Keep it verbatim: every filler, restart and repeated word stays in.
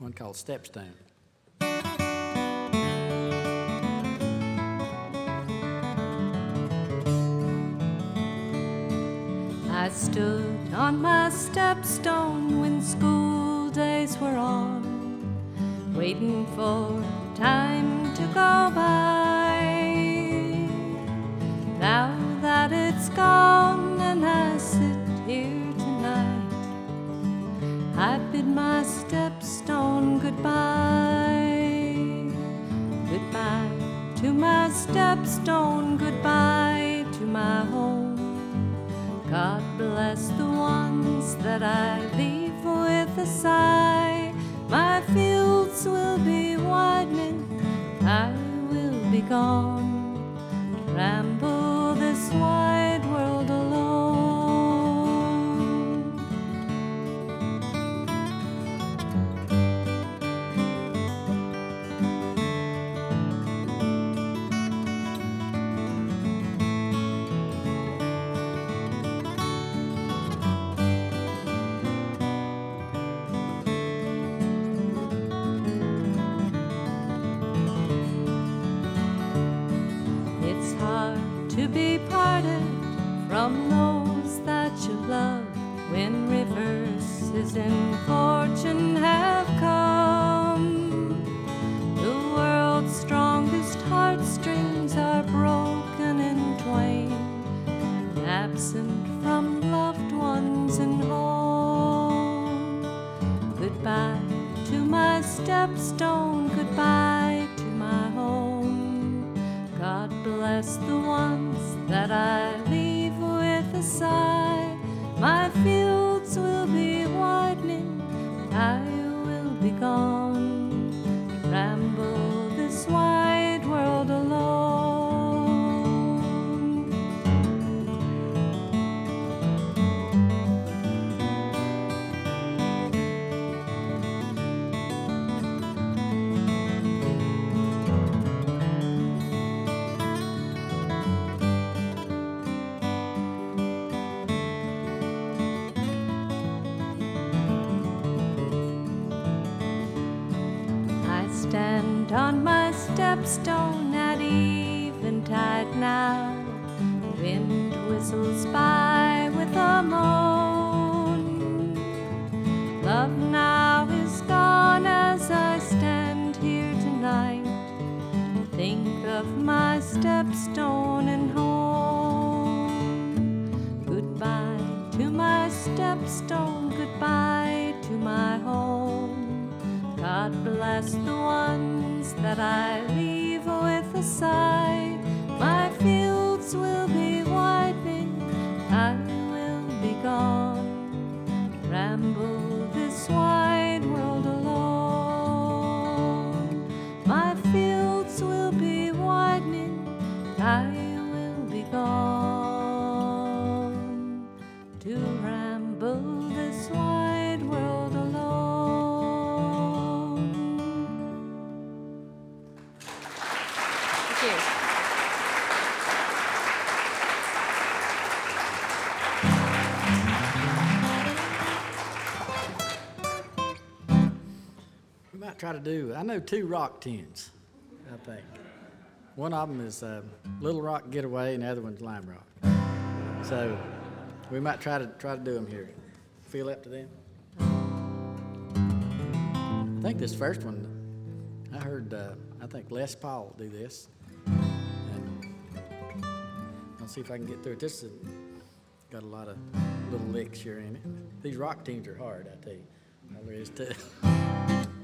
one called Stepstone. I stood on my stepstone when school days were on, waiting for time to go by. Now that it's gone and I sit here tonight, I bid my stepstone goodbye. Goodbye to my stepstone, goodbye to my home. God bless the ones that I leave with a sigh. My fields will be widening, I will be gone, to ramble this wide world alone. It's hard to be parted from those that you love when reverses in fortune have come. The world's strongest heartstrings are broken in twain, absent from loved ones and home. Goodbye to my stepstone, goodbye to my home. God bless the ones that I leave with a sigh. My fields will be widening, I will be gone, to ramble this wide world alone. Stand on my stepstone at eventide now. The wind whistles by with a moan. Love now is gone as I stand here tonight, to think of my stepstone and home. Goodbye to my stepstone, goodbye to my home. God bless the ones that I leave with a sigh. My fields will be widening, I will be gone, to ramble this wide world alone. My fields will be widening, I will be gone, to ramble this wide world alone. We might try to do, I know two rock tunes, I think. One of them is uh, Little Rock Getaway and the other one's Lime Rock. So we might try to try to do them here. Feel up to them? I think this first one, I heard, uh, I think Les Paul do this. And I'll see if I can get through it. This has got a lot of little licks here in it. These rock tunes are hard, I tell you. Well, there is too.